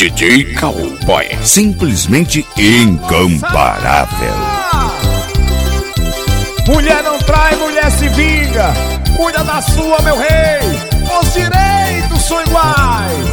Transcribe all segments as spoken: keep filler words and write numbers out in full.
D J Cowboy, simplesmente incomparável. Mulher não trai, mulher se vinga. Cuida da sua, meu rei. Os direitos são iguais.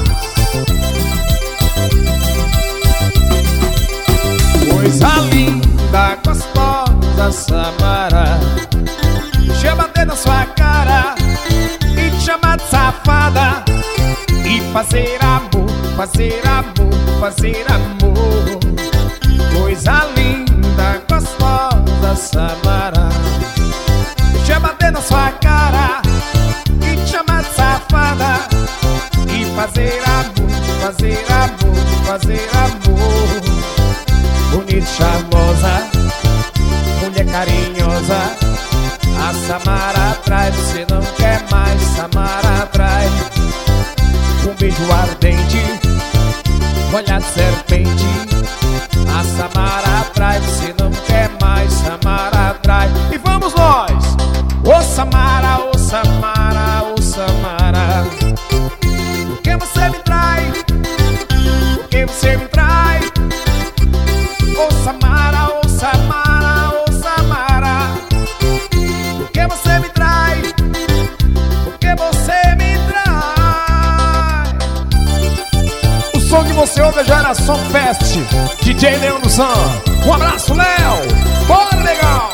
Coisa linda, gostosa, Samara. Deixa eu bater na sua cara e te chamar de safada. E fazer amor, fazer amor, fazer amor. Coisa linda, gostosa, Samara. Deixa eu bater na sua cara e te chamar de safada. E fazer amor, fazer amor, fazer amor. Bonita, charmosa, mulher carinhosa. A Samara atrai, você não quer mais. Samara atrai. Um beijo ardente, olhar de serpente. A Samara atrai, você não quer mais. Samara atrai. E vamos nós! Ô Samara, ô Samara, ô Samara. Por que você me trai? Por que você me trai? Ô Samara, ô Samara, ô Samara. Por que você me trai? Por que você me trai? O som que você ouve é Geração Fest, D J Leão do Sam. Um abraço, Léo. Bora, legal.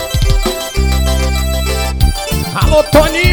Alô, Toninho.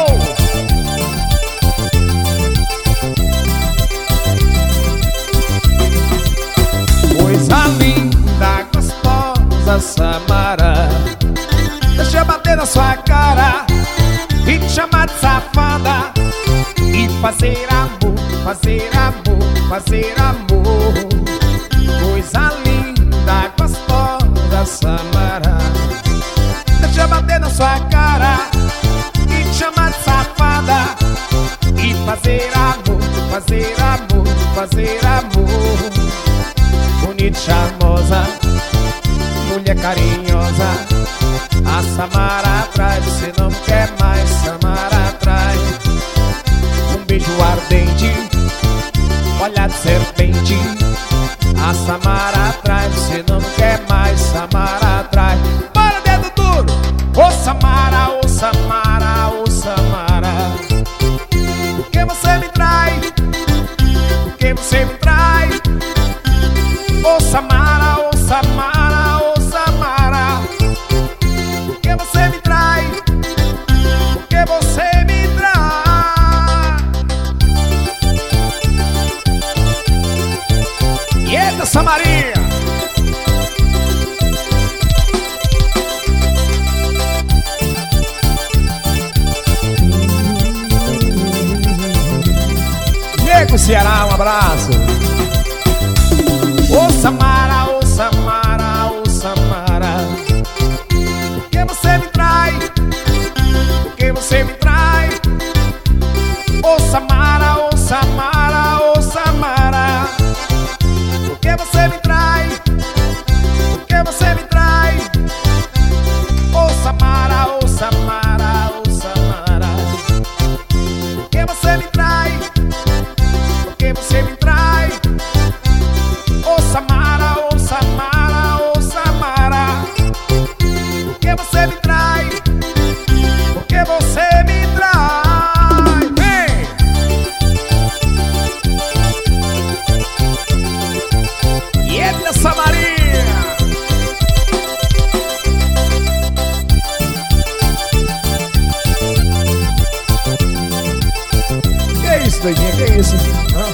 Coisa linda, gostosa, Samara. Deixa eu bater na sua cara e te chamar de safada. E fazer amor, fazer amor, fazer amor. Coisa linda, gostosa, Samara. Deixa eu bater na sua cara e te chamar de safada. E fazer amor, fazer amor, fazer amor. Bonita, charmosa, mulher carinhosa. A Samara atrai, você não quer mais. Samara atrai. Um beijo ardente, olhar de serpente. A Samara atrai, você não quer mais. Samara atrai. Para, dedo duro! Ô Samara, ô Samara, ô Samara. Por que você me trai? Por que você me trai? Ô Samara, ô Samara, ô Samara. Por que você me trai? Por que você me trai? Eita, Samaria! Nego Ceará, um abraço. Ô Samara, ô Samara, ô Samara. Por que você me trai? Por que você me trai? Ô Samara, ô Samara, ô Samara. Por que você me trai? Por que você me trai? Ô Samara, ô Samara, ô Samara. Por que você me trai? Por que você me trai? Ô Samara, ô Samara, ô Samara. Por que você me trai? Por que você me trai? Vem! E eita, Samaria! Que isso, doidinha? Que isso? Hã?